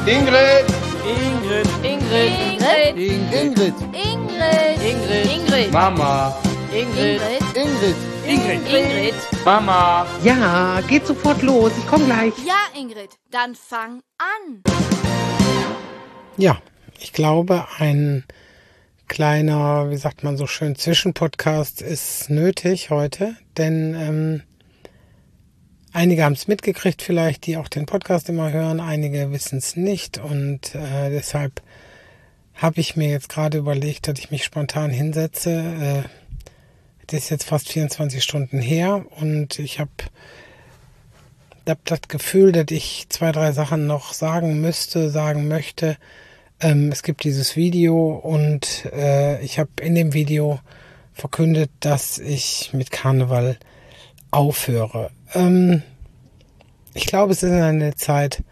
Ingrid. Ingrid. Ingrid. Ingrid. Ingrid. Ingrid. Mama. Ingrid. Ingrid. Ingrid. Mama. Ja, geht sofort los. Ich komme gleich. Ja, Ingrid, dann fang an. Ja, ich glaube, ein kleiner, wie sagt man so schön, Zwischenpodcast ist nötig heute, denn einige haben es mitgekriegt vielleicht, die auch den Podcast immer hören, einige wissen es nicht und deshalb habe ich mir jetzt gerade überlegt, dass ich mich spontan hinsetze. Das ist jetzt fast 24 Stunden her und ich habe das Gefühl, dass ich 2, 3 Sachen noch sagen möchte. Es gibt dieses Video und ich habe in dem Video verkündet, dass ich mit Karneval aufhöre. Ich glaube, es ist eine Zeit,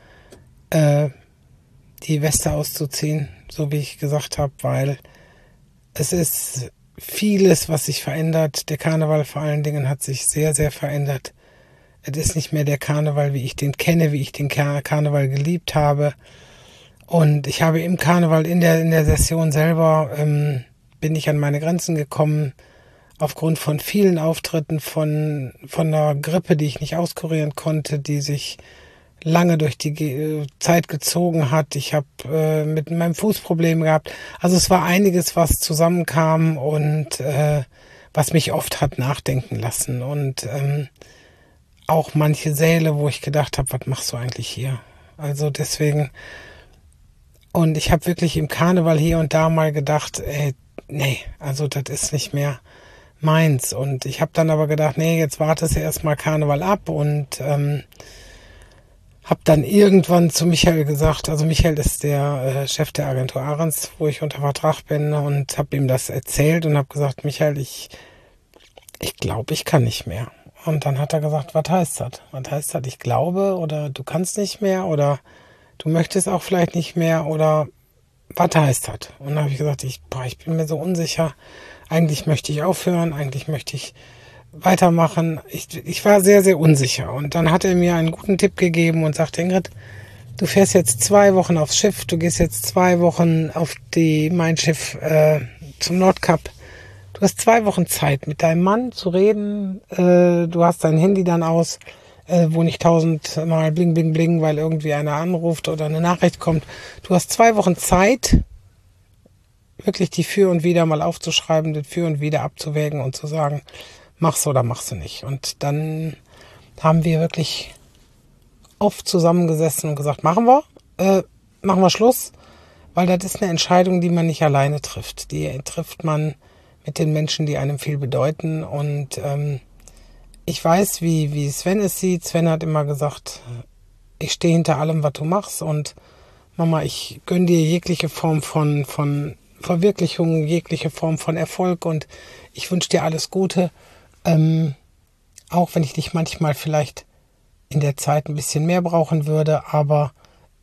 die Weste auszuziehen, so wie ich gesagt habe, weil es ist vieles, was sich verändert. Der Karneval vor allen Dingen hat sich sehr, sehr verändert. Es ist nicht mehr der Karneval, wie ich den kenne, wie ich den Karneval geliebt habe. Und ich habe im Karneval, in der Session selber, bin ich an meine Grenzen gekommen, aufgrund von vielen Auftritten, von einer Grippe, die ich nicht auskurieren konnte, die sich lange durch die Zeit gezogen hat. Ich habe mit meinem Fuß Probleme gehabt. Also es war einiges, was zusammenkam und was mich oft hat nachdenken lassen. Und auch manche Säle, wo ich gedacht habe, was machst du eigentlich hier? Also deswegen, und ich habe wirklich im Karneval hier und da mal gedacht, nee, also das ist nicht mehr meins. Und ich habe dann aber gedacht, nee, jetzt wartest du erstmal Karneval ab und habe dann irgendwann zu Michael gesagt, also Michael ist der Chef der Agentur Ahrens, wo ich unter Vertrag bin, und habe ihm das erzählt und habe gesagt, Michael, ich glaube, ich kann nicht mehr. Und dann hat er gesagt, was heißt das? Was heißt das? Ich glaube, oder du kannst nicht mehr, oder du möchtest auch vielleicht nicht mehr, oder was heißt das? Und dann habe ich gesagt, ich bin mir so unsicher. Eigentlich möchte ich aufhören, eigentlich möchte ich weitermachen. Ich war sehr, sehr unsicher. Und dann hat er mir einen guten Tipp gegeben und sagte, Ingrid, du fährst jetzt 2 Wochen aufs Schiff, du gehst jetzt 2 Wochen auf mein Schiff zum Nordkap. Du hast 2 Wochen Zeit, mit deinem Mann zu reden. Du hast dein Handy dann aus, wo nicht 1000-mal bling, bling, bling, weil irgendwie einer anruft oder eine Nachricht kommt. Du hast 2 Wochen Zeit, wirklich die Für und Wider mal aufzuschreiben, das Für und Wider abzuwägen und zu sagen, machst du oder machst du nicht. Und dann haben wir wirklich oft zusammengesessen und gesagt, machen wir Schluss, weil das ist eine Entscheidung, die man nicht alleine trifft. Die trifft man mit den Menschen, die einem viel bedeuten. Und ich weiß, wie Sven es sieht. Sven hat immer gesagt, ich stehe hinter allem, was du machst. Und Mama, ich gönne dir jegliche Form von Verwirklichung, jegliche Form von Erfolg. Und ich wünsche dir alles Gute. Auch wenn ich dich manchmal vielleicht in der Zeit ein bisschen mehr brauchen würde. Aber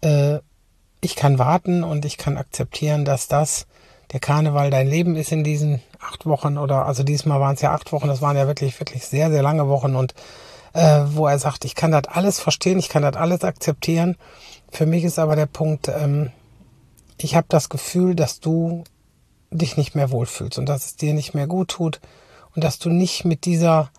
ich kann warten und ich kann akzeptieren, dass der Karneval dein Leben ist in diesen 8 Wochen, oder also diesmal waren es ja 8 Wochen, das waren ja wirklich, wirklich sehr, sehr lange Wochen, und wo er sagt, ich kann das alles verstehen, ich kann das alles akzeptieren. Für mich ist aber der Punkt, ich habe das Gefühl, dass du dich nicht mehr wohlfühlst und dass es dir nicht mehr gut tut und dass du nicht mit diesem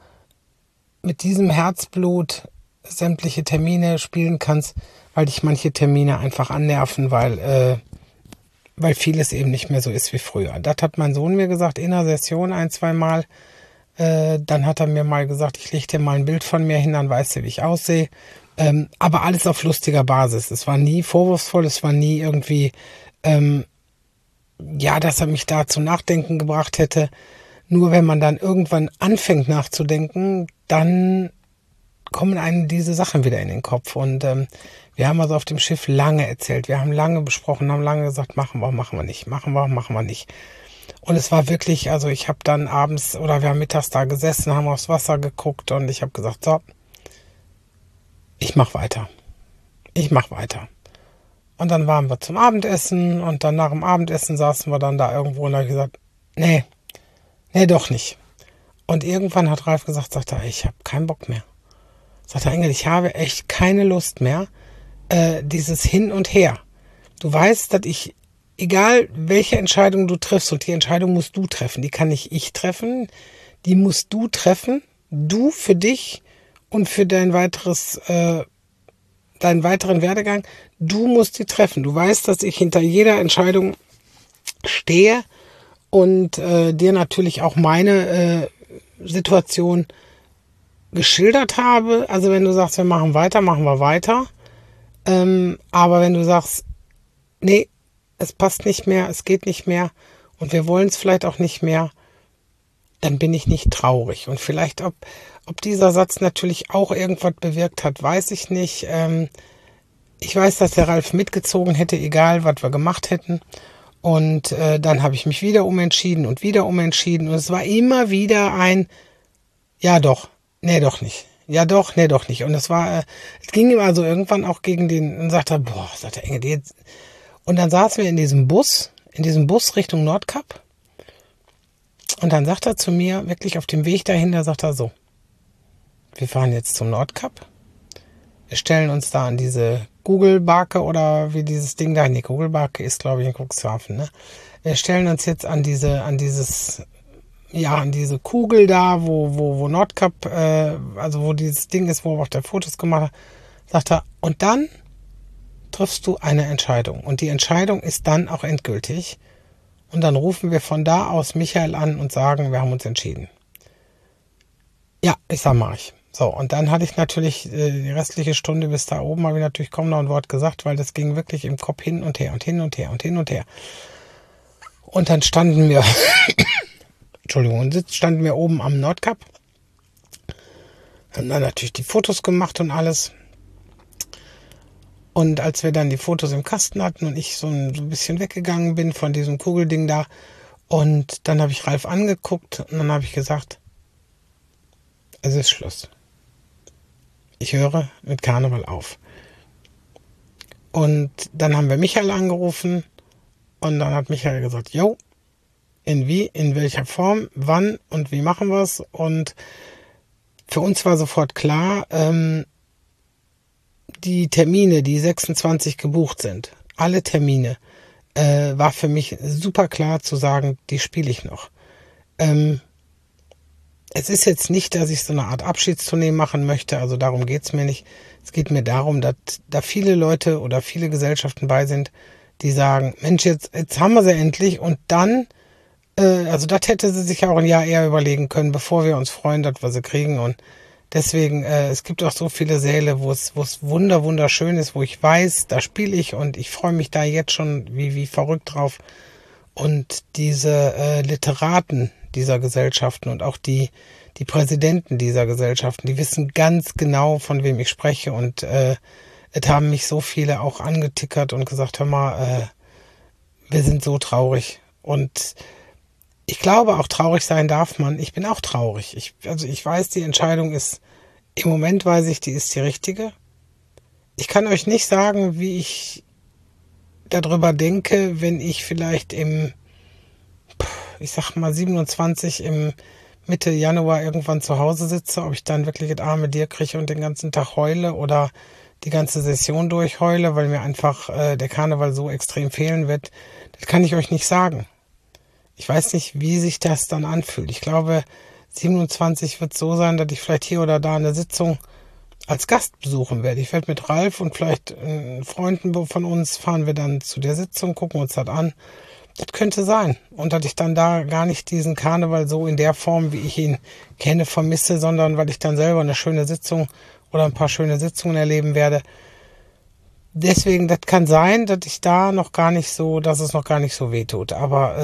Herzblut sämtliche Termine spielen kannst, weil dich manche Termine einfach annerven, weil vieles eben nicht mehr so ist wie früher. Das hat mein Sohn mir gesagt in der Session 1, 2 Mal. Dann hat er mir mal gesagt, ich lege dir mal ein Bild von mir hin, dann weißt du, wie ich aussehe. Aber alles auf lustiger Basis. Es war nie vorwurfsvoll, es war nie irgendwie, dass er mich da zum Nachdenken gebracht hätte. Nur wenn man dann irgendwann anfängt nachzudenken, dann kommen einem diese Sachen wieder in den Kopf. Und wir haben also auf dem Schiff lange erzählt, wir haben lange besprochen, haben lange gesagt, machen wir nicht. Und es war wirklich, also ich habe dann abends oder wir haben mittags da gesessen, haben aufs Wasser geguckt und ich habe gesagt, so, ich mache weiter. Und dann waren wir zum Abendessen und dann nach dem Abendessen saßen wir dann da irgendwo und da habe ich gesagt, nee, doch nicht. Und irgendwann hat Ralf gesagt, sagt er, ich habe keinen Bock mehr. Sagt er, Engel, ich habe echt keine Lust mehr, dieses Hin und Her. Du weißt, dass egal welche Entscheidung du triffst, und die Entscheidung musst du treffen, die kann nicht ich treffen, die musst du treffen, du für dich und für deinen weiteren Werdegang, du musst die treffen. Du weißt, dass ich hinter jeder Entscheidung stehe und dir natürlich auch meine Situation geschildert habe. Also wenn du sagst, wir machen weiter, machen wir weiter. Aber wenn du sagst, nee, es passt nicht mehr, es geht nicht mehr und wir wollen es vielleicht auch nicht mehr, dann bin ich nicht traurig. Und vielleicht, ob dieser Satz natürlich auch irgendwas bewirkt hat, weiß ich nicht. Ich weiß, dass der Ralf mitgezogen hätte, egal, was wir gemacht hätten. Und dann habe ich mich wieder umentschieden. Und es war immer wieder ein ja doch, nee doch nicht. Ja doch, nee doch nicht. Und es ging ihm also irgendwann auch gegen den, und sagte, boah, sagt der Engel, jetzt. Und dann saßen wir in diesem Bus Richtung Nordkap. Und dann sagt er zu mir, wirklich auf dem Weg dahin, da sagt er so, wir fahren jetzt zum Nordkap. Wir stellen uns da an diese Kugelbarke oder wie dieses Ding da, die Kugelbarke ist, glaube ich, in Cuxhaven, ne? Wir stellen uns jetzt an diese Kugel da, wo Nordkap, also wo dieses Ding ist, wo er auch der Fotos gemacht hat, sagt er, und dann triffst du eine Entscheidung. Und die Entscheidung ist dann auch endgültig. Und dann rufen wir von da aus Michael an und sagen, wir haben uns entschieden. Ja, ich sag, mach ich. So, und dann hatte ich natürlich die restliche Stunde bis da oben, habe ich natürlich kaum noch ein Wort gesagt, weil das ging wirklich im Kopf hin und her und hin und her und hin und her. Und dann standen wir, standen wir oben am Nordkap, haben dann natürlich die Fotos gemacht und alles. Und als wir dann die Fotos im Kasten hatten und ich so ein bisschen weggegangen bin von diesem Kugelding da, und dann habe ich Ralf angeguckt und dann habe ich gesagt, es ist Schluss. Ich höre mit Karneval auf. Und dann haben wir Michael angerufen und dann hat Michael gesagt, jo, in welcher Form, wann und wie machen wir es? Und für uns war sofort klar, die Termine, die 26 gebucht sind, alle Termine, war für mich super klar zu sagen, die spiele ich noch. Es ist jetzt nicht, dass ich so eine Art Abschiedstournee machen möchte, also darum geht's mir nicht. Es geht mir darum, dass da viele Leute oder viele Gesellschaften bei sind, die sagen, Mensch, jetzt haben wir sie endlich, und dann, also das hätte sie sich ja auch ein Jahr eher überlegen können, bevor wir uns freuen, dass wir sie kriegen. Und deswegen, es gibt auch so viele Säle, wo es wunderschön ist, wo ich weiß, da spiele ich und ich freue mich da jetzt schon wie verrückt drauf. Und diese Literaten dieser Gesellschaften und auch die Präsidenten dieser Gesellschaften, die wissen ganz genau, von wem ich spreche. Und es haben mich so viele auch angetickert und gesagt, hör mal, wir sind so traurig. Und ich glaube, auch traurig sein darf man. Ich bin auch traurig. Ich weiß, die Entscheidung ist, im Moment weiß ich, die ist die richtige. Ich kann euch nicht sagen, wie ich darüber denke, wenn ich vielleicht ich sag mal 27 im Mitte Januar irgendwann zu Hause sitze, ob ich dann wirklich das arme Dir kriege und den ganzen Tag heule oder die ganze Session durchheule, weil mir einfach der Karneval so extrem fehlen wird. Das kann ich euch nicht sagen. Ich weiß nicht, wie sich das dann anfühlt. Ich glaube, 27 wird so sein, dass ich vielleicht hier oder da eine Sitzung als Gast besuchen werde. Ich werde mit Ralf und vielleicht Freunden von uns fahren wir dann zu der Sitzung, gucken uns das an. Das könnte sein. Und dass ich dann da gar nicht diesen Karneval so in der Form, wie ich ihn kenne, vermisse, sondern weil ich dann selber eine schöne Sitzung oder ein paar schöne Sitzungen erleben werde. Deswegen, das kann sein, dass ich da noch gar nicht so, dass es noch gar nicht so wehtut. Aber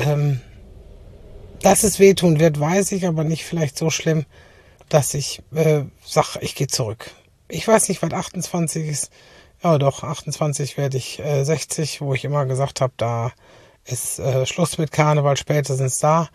dass es wehtun wird, weiß ich, aber nicht vielleicht so schlimm, dass ich sage, ich gehe zurück. Ich weiß nicht, was 28 ist. Ja doch, 28 werde ich 60, wo ich immer gesagt habe, da ist Schluss mit Karneval, spätestens da.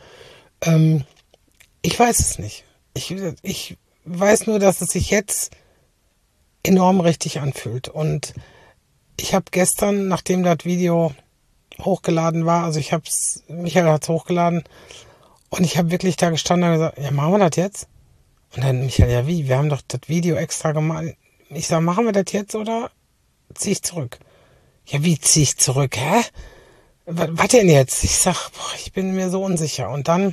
Ich weiß es nicht. Ich weiß nur, dass es sich jetzt enorm richtig anfühlt. Und ich habe gestern, nachdem das Video hochgeladen war, also Michael hat es hochgeladen, und ich habe wirklich da gestanden und gesagt, ja, machen wir das jetzt? Und dann Michael, ja wie? Wir haben doch das Video extra gemacht. Ich sage, machen wir das jetzt oder ziehe ich zurück? ja, wie ziehe ich zurück, hä? Was denn jetzt? Ich sag, boah, ich bin mir so unsicher. Und dann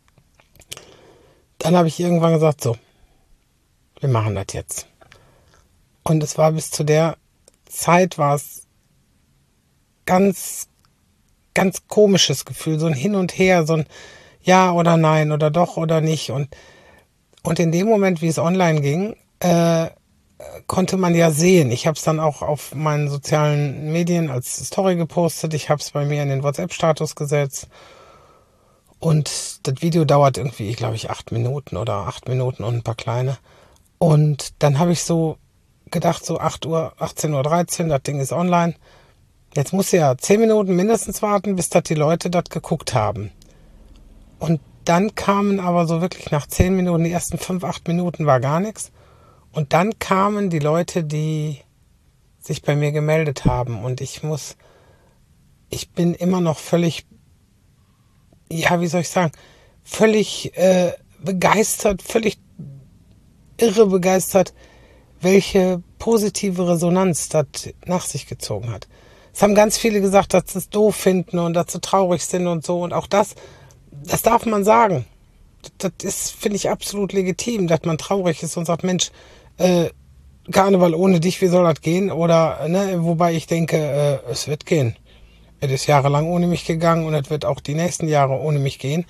habe ich irgendwann gesagt, so, wir machen das jetzt. Und es war bis zu der Zeit, war es ganz, ganz komisches Gefühl, so ein Hin und Her, so ein Ja oder Nein oder doch oder nicht. Und in dem Moment, wie es online ging, konnte man ja sehen. Ich habe es dann auch auf meinen sozialen Medien als Story gepostet. Ich habe es bei mir in den WhatsApp-Status gesetzt. Und das Video dauert irgendwie, glaube ich, 8 Minuten oder 8 Minuten und ein paar kleine. Und dann habe ich so gedacht, so 18:13 Uhr, das Ding ist online. Jetzt muss ja 10 Minuten mindestens warten, bis das die Leute das geguckt haben. Und dann kamen aber so wirklich nach 10 Minuten, die ersten 5, 8 Minuten war gar nichts. Und dann kamen die Leute, die sich bei mir gemeldet haben. Und ich bin immer noch völlig, ja, wie soll ich sagen, völlig begeistert, völlig irre begeistert, welche positive Resonanz das nach sich gezogen hat. Es haben ganz viele gesagt, dass sie es doof finden und dass sie traurig sind und so. Und auch das darf man sagen. Das ist, finde ich, absolut legitim, dass man traurig ist und sagt, Mensch, Karneval ohne dich, wie soll das gehen? Oder, ne, wobei ich denke, es wird gehen. Es ist jahrelang ohne mich gegangen und es wird auch die nächsten Jahre ohne mich gehen.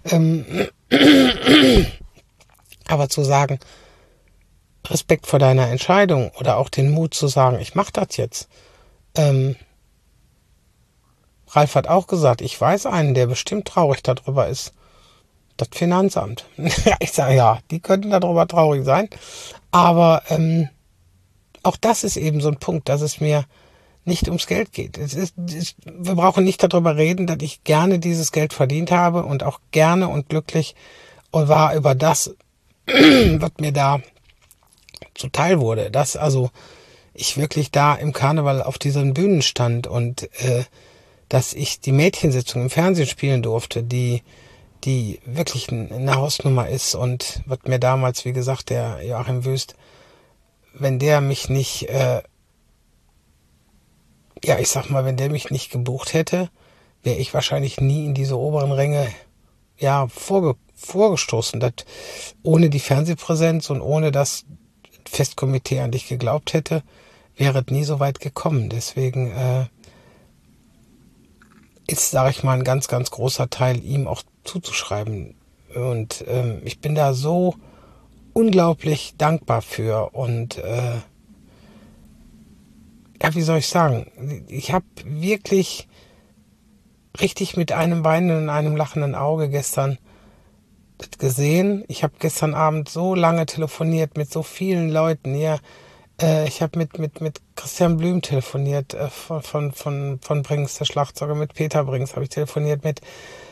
Aber zu sagen, Respekt vor deiner Entscheidung oder auch den Mut zu sagen, ich mache das jetzt. Ralf hat auch gesagt, ich weiß einen, der bestimmt traurig darüber ist. Das Finanzamt. Ich sage, ja, die könnten darüber traurig sein. Aber auch das ist eben so ein Punkt, dass es mir nicht ums Geld geht. Wir brauchen nicht darüber reden, dass ich gerne dieses Geld verdient habe und auch gerne und glücklich war über das, was mir da zuteil wurde. Dass also ich wirklich da im Karneval auf diesen Bühnen stand und dass ich die Mädchensitzung im Fernsehen spielen durfte, die wirklich eine Hausnummer ist und was mir damals, wie gesagt, der Joachim Wüst, wenn der mich nicht, wenn der mich nicht gebucht hätte, wäre ich wahrscheinlich nie in diese oberen Ränge vorgestoßen. Das, ohne die Fernsehpräsenz und ohne das Festkomitee an dich geglaubt hätte, wäre es nie so weit gekommen. Deswegen ist, sage ich mal, ein ganz, ganz großer Teil ihm auch zuzuschreiben. Und ich bin da so unglaublich dankbar für. Und wie soll ich sagen, ich habe wirklich richtig mit einem weinenden und einem lachenden Auge gestern das gesehen. Ich habe gestern Abend so lange telefoniert mit so vielen Leuten hier. Ich habe mit Christian Blüm telefoniert, von Brings, der Schlagzeuger, mit Peter Brings habe ich telefoniert, mit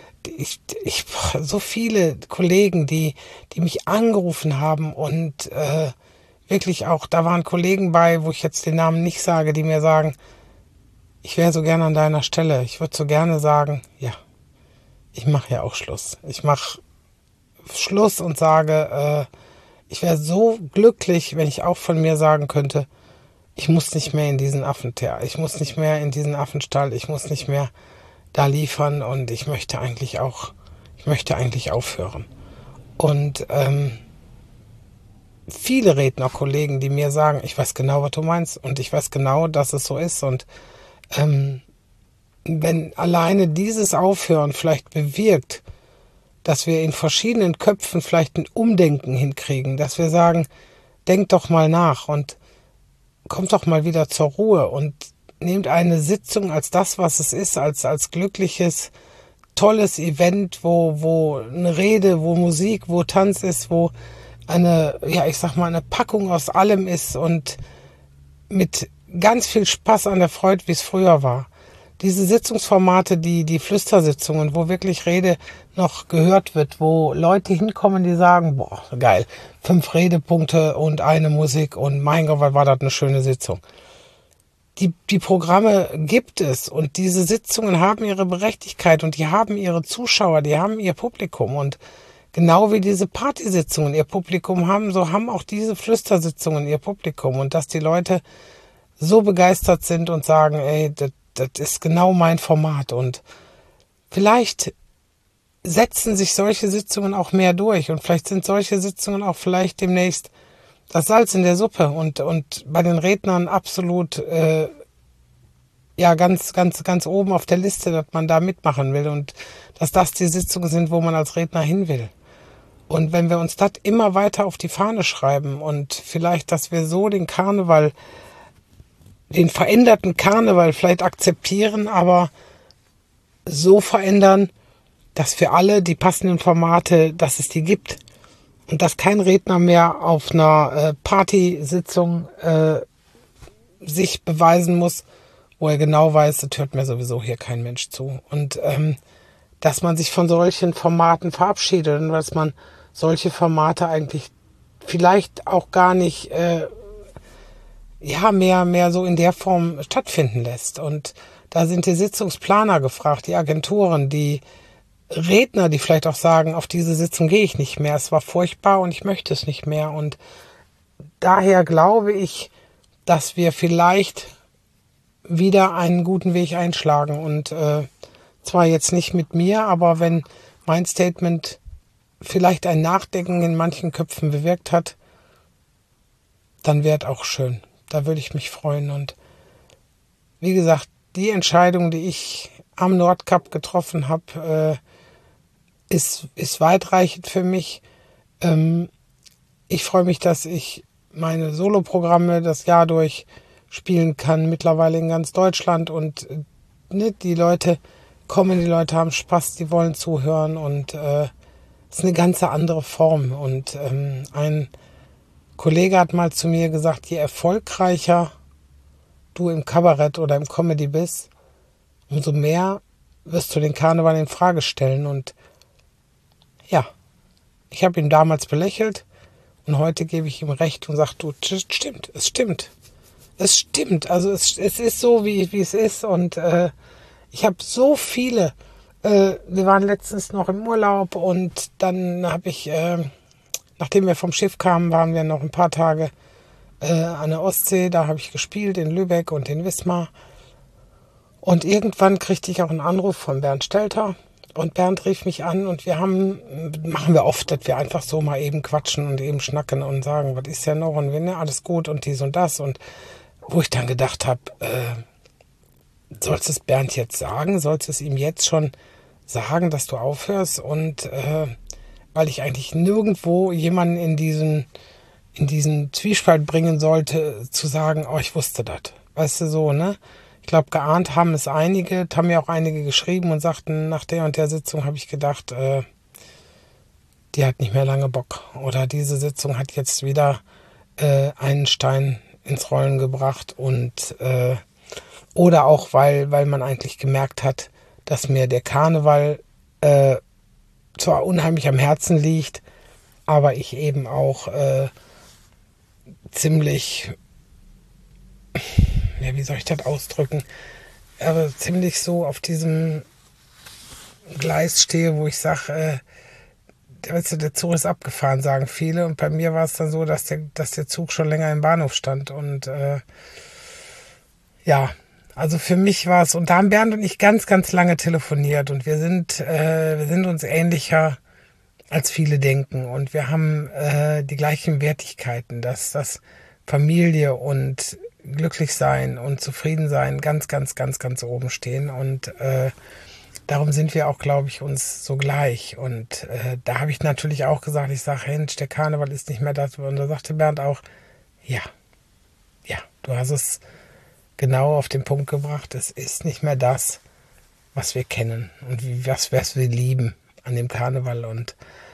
so viele Kollegen, die mich angerufen haben und wirklich auch, da waren Kollegen bei, wo ich jetzt den Namen nicht sage, die mir sagen, ich wäre so gerne an deiner Stelle. Ich würde so gerne sagen, ja, ich mache ja auch Schluss. Ich mache Schluss und sage, ich wäre so glücklich, wenn ich auch von mir sagen könnte, ich muss nicht mehr in diesen Affentheater, ich muss nicht mehr in diesen Affenstall, ich muss nicht mehr da liefern und ich möchte eigentlich aufhören. Und viele Rednerkollegen, die mir sagen, ich weiß genau, was du meinst und ich weiß genau, dass es so ist und wenn alleine dieses Aufhören vielleicht bewirkt, dass wir in verschiedenen Köpfen vielleicht ein Umdenken hinkriegen, dass wir sagen, denkt doch mal nach und kommt doch mal wieder zur Ruhe und nehmt eine Sitzung als das, was es ist, als glückliches, tolles Event, wo eine Rede, wo Musik, wo Tanz ist, wo eine Packung aus allem ist und mit ganz viel Spaß an der Freude, wie es früher war. Diese Sitzungsformate, die Flüstersitzungen, wo wirklich Rede noch gehört wird, wo Leute hinkommen, die sagen, boah, geil, 5 Redepunkte und eine Musik und mein Gott, was war das eine schöne Sitzung. Die Programme gibt es und diese Sitzungen haben ihre Berechtigkeit und die haben ihre Zuschauer, die haben ihr Publikum und genau wie diese Partysitzungen ihr Publikum haben, so haben auch diese Flüstersitzungen ihr Publikum und dass die Leute so begeistert sind und sagen, ey, das ist genau mein Format. Und vielleicht setzen sich solche Sitzungen auch mehr durch und vielleicht sind solche Sitzungen auch vielleicht demnächst das Salz in der Suppe und bei den Rednern absolut ganz oben auf der Liste, dass man da mitmachen will und dass das die Sitzungen sind, wo man als Redner hin will. Und wenn wir uns das immer weiter auf die Fahne schreiben und vielleicht, dass wir so den Karneval, den veränderten Karneval vielleicht akzeptieren, aber so verändern, dass für alle die passenden Formate, dass es die gibt und dass kein Redner mehr auf einer Partysitzung sich beweisen muss, wo er genau weiß, das hört mir sowieso hier kein Mensch zu. Und dass man sich von solchen Formaten verabschiedet und dass man solche Formate eigentlich vielleicht auch gar nicht mehr so in der Form stattfinden lässt. Und da sind die Sitzungsplaner gefragt, die Agenturen, die Redner, die vielleicht auch sagen, auf diese Sitzung gehe ich nicht mehr, es war furchtbar und ich möchte es nicht mehr. Und daher glaube ich, dass wir vielleicht wieder einen guten Weg einschlagen. Und zwar jetzt nicht mit mir, aber wenn mein Statement vielleicht ein Nachdenken in manchen Köpfen bewirkt hat, dann wäre es auch schön. Da würde ich mich freuen. Und wie gesagt, die Entscheidung, die ich am Nordkap getroffen habe, ist weitreichend für mich. Ich freue mich, dass ich meine Soloprogramme das Jahr durch spielen kann, mittlerweile in ganz Deutschland. Und die Leute kommen, die Leute haben Spaß, die wollen zuhören. Und es ist eine ganz andere Form. Und ein Kollege hat mal zu mir gesagt, je erfolgreicher du im Kabarett oder im Comedy bist, umso mehr wirst du den Karneval in Frage stellen. Und ja, ich habe ihn damals belächelt und heute gebe ich ihm recht und sage, du, es stimmt. Also es ist so, wie es ist. Und ich habe so viele, wir waren letztens noch im Urlaub und dann habe ich, nachdem wir vom Schiff kamen, waren wir noch ein paar Tage an der Ostsee. Da habe ich gespielt in Lübeck und in Wismar. Und irgendwann kriegte ich auch einen Anruf von Bernd Stelter. Und Bernd rief mich an und machen wir oft, dass wir einfach so mal eben quatschen und eben schnacken und sagen, was ist ja noch und wenn, alles gut und dies und das. Und wo ich dann gedacht habe, sollst du es Bernd jetzt sagen? Sollst du es ihm jetzt schon sagen, dass du aufhörst? Und weil ich eigentlich nirgendwo jemanden in diesen Zwiespalt bringen sollte, zu sagen, oh, ich wusste das. Weißt du, so, ne? Ich glaube, geahnt haben es einige, haben mir auch einige geschrieben und sagten, nach der und der Sitzung habe ich gedacht, die hat nicht mehr lange Bock. Oder diese Sitzung hat jetzt wieder einen Stein ins Rollen gebracht. Und oder auch, weil man eigentlich gemerkt hat, dass mir der Karneval zwar unheimlich am Herzen liegt, aber ich eben auch ziemlich, ja, wie soll ich das ausdrücken, aber ziemlich so auf diesem Gleis stehe, wo ich sage, der Zug ist abgefahren, sagen viele. Und bei mir war es dann so, dass der Zug schon länger im Bahnhof stand. Und ja, also für mich war es, und da haben Bernd und ich ganz, ganz lange telefoniert. Und wir sind uns ähnlicher, als viele denken. Und wir haben die gleichen Wertigkeiten, dass das Familie und glücklich sein und zufrieden sein ganz, ganz, ganz, ganz oben stehen. Und darum sind wir auch, glaube ich, uns so gleich. Und da habe ich natürlich auch gesagt, ich sage, Mensch, der Karneval ist nicht mehr das. Und da sagte Bernd auch, ja, du hast es genau auf den Punkt gebracht. Es ist nicht mehr das, was wir kennen und was wir lieben an dem Karneval. Und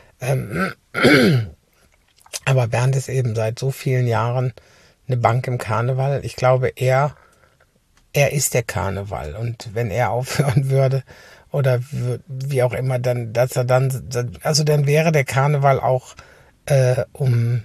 aber Bernd ist eben seit so vielen Jahren eine Bank im Karneval. Ich glaube, er ist der Karneval. Und wenn er aufhören würde oder wie auch immer, dann wäre der Karneval auch um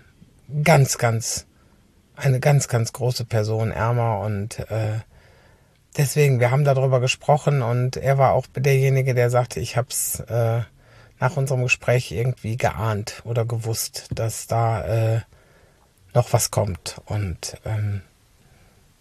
eine ganz, ganz große Person ärmer. Und deswegen, wir haben darüber gesprochen und er war auch derjenige, der sagte, ich habe es nach unserem Gespräch irgendwie geahnt oder gewusst, dass da noch was kommt. Und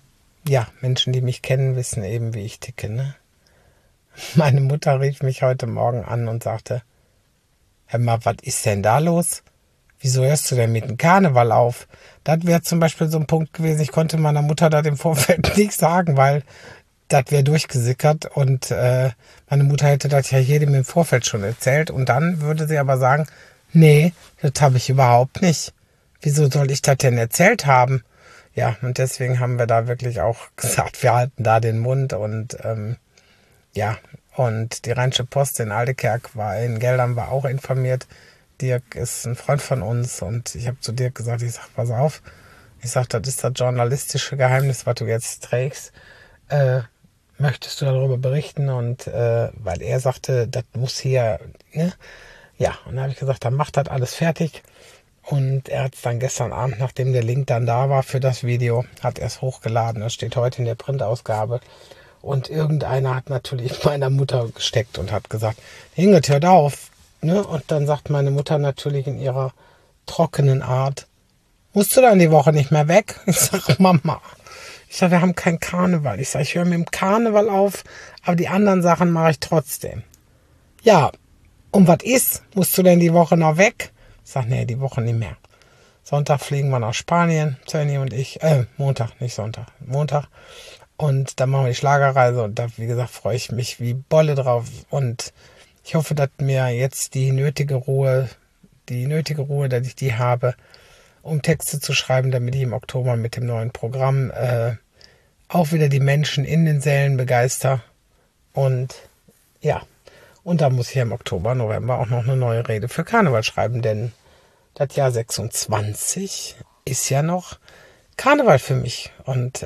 ja, Menschen, die mich kennen, wissen eben, wie ich ticke, ne? Meine Mutter rief mich heute Morgen an und sagte, hör mal, was ist denn da los? Wieso hörst du denn mit dem Karneval auf? Das wäre zum Beispiel so ein Punkt gewesen, ich konnte meiner Mutter das im Vorfeld nicht sagen, weil das wäre durchgesickert und meine Mutter hätte das ja jedem im Vorfeld schon erzählt und dann würde sie aber sagen, nee, das habe ich überhaupt nicht. Wieso soll ich das denn erzählt haben? Ja, und deswegen haben wir da wirklich auch gesagt, wir halten da den Mund und ja, und die Rheinische Post in Aldekerk in Geldern war auch informiert. Dirk ist ein Freund von uns und ich habe zu Dirk gesagt, ich sag, pass auf, ich sag, das ist das journalistische Geheimnis, was du jetzt trägst. Möchtest du darüber berichten? Und weil er sagte, das muss hier, ne? Ja, und dann habe ich gesagt, dann macht das alles fertig. Und er hat es dann gestern Abend, nachdem der Link dann da war für das Video, hat er es hochgeladen. Das steht heute in der Printausgabe. Und irgendeiner hat natürlich meiner Mutter gesteckt und hat gesagt, Ingrid, hört auf. Ne? Und dann sagt meine Mutter natürlich in ihrer trockenen Art, musst du dann die Woche nicht mehr weg? Ich sage, Mama, ich sage, wir haben keinen Karneval. Ich sage, ich höre mit dem Karneval auf, aber die anderen Sachen mache ich trotzdem. Ja, und was ist? Musst du denn die Woche noch weg? Ich sage, nee, die Woche nicht mehr. Sonntag fliegen wir nach Spanien, Svenny und ich. Montag, nicht Sonntag. Montag. Und dann machen wir die Schlagerreise und da, wie gesagt, freue ich mich wie Bolle drauf. Und ich hoffe, dass mir jetzt die nötige Ruhe, dass ich die habe, um Texte zu schreiben, damit ich im Oktober mit dem neuen Programm auch wieder die Menschen in den Sälen begeister. Und ja, und da muss ich im Oktober, November auch noch eine neue Rede für Karneval schreiben, denn das Jahr 26 ist ja noch Karneval für mich. Und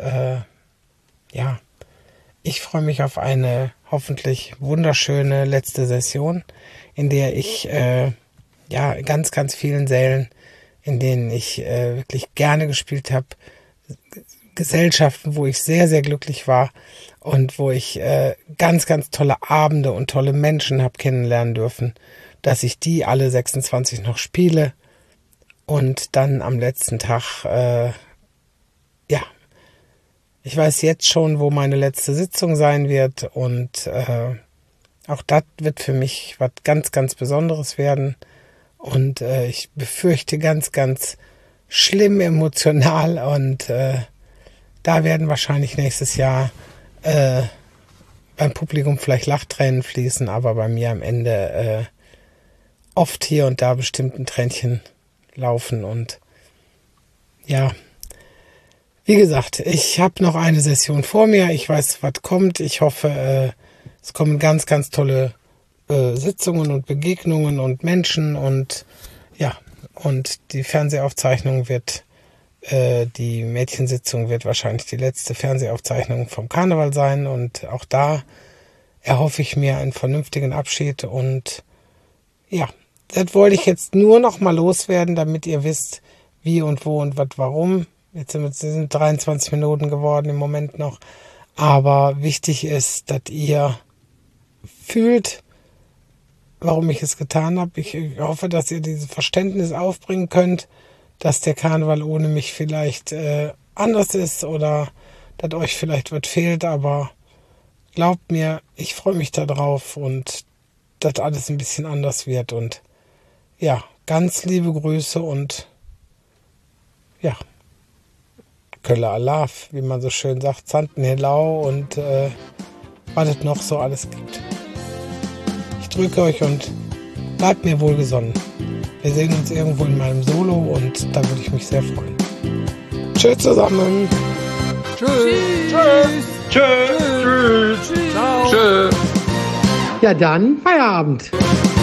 ja, ich freue mich auf eine hoffentlich wunderschöne letzte Session, in der ich ja ganz, ganz vielen Sälen, in denen ich wirklich gerne gespielt habe, Gesellschaften, wo ich sehr, sehr glücklich war und wo ich ganz, ganz tolle Abende und tolle Menschen habe kennenlernen dürfen, dass ich die alle 26 noch spiele und dann am letzten Tag, ja, ich weiß jetzt schon, wo meine letzte Sitzung sein wird und auch das wird für mich was ganz, ganz Besonderes werden und ich befürchte ganz, ganz schlimm emotional und da werden wahrscheinlich nächstes Jahr beim Publikum vielleicht Lachtränen fließen, aber bei mir am Ende oft hier und da bestimmt ein Tränchen laufen und ja, wie gesagt, ich habe noch eine Session vor mir. Ich weiß, was kommt. Ich hoffe, es kommen ganz, ganz tolle Sitzungen und Begegnungen und Menschen. Und ja, und die Fernsehaufzeichnung wird, die Mädchensitzung wird wahrscheinlich die letzte Fernsehaufzeichnung vom Karneval sein. Und auch da erhoffe ich mir einen vernünftigen Abschied. Und ja, das wollte ich jetzt nur noch mal loswerden, damit ihr wisst, wie und wo und was, warum. Jetzt sind 23 Minuten geworden im Moment noch. Aber wichtig ist, dass ihr fühlt, warum ich es getan habe. Ich hoffe, dass ihr dieses Verständnis aufbringen könnt, dass der Karneval ohne mich vielleicht anders ist oder dass euch vielleicht was fehlt. Aber glaubt mir, ich freue mich da drauf und dass alles ein bisschen anders wird. Und ja, ganz liebe Grüße und ja, Kölle Alaf, wie man so schön sagt, Zanten Helau und was es noch so alles gibt. Ich drücke euch und bleibt mir wohlgesonnen. Wir sehen uns irgendwo in meinem Solo und da würde ich mich sehr freuen. Tschüss zusammen. Tschüss. Tschüss. Ciao. Ja dann, Feierabend.